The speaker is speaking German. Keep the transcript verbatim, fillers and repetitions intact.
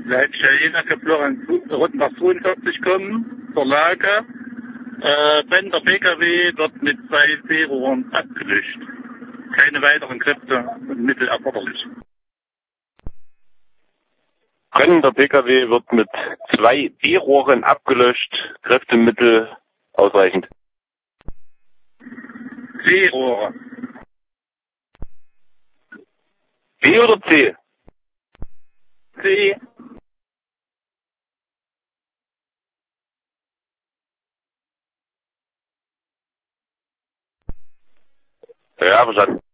Leitstelle geplant rund nach zweiundvierzig kommen, zur Lage. Äh, wenn der P K W wird mit zwei Seerohren abgelöscht. Keine weiteren Kräfte und Mittel erforderlich. Brennender P K W wird mit zwei B-Rohren abgelöscht. Kräftemittel ausreichend. C-Rohre. B oder C? C. Ja, verstanden.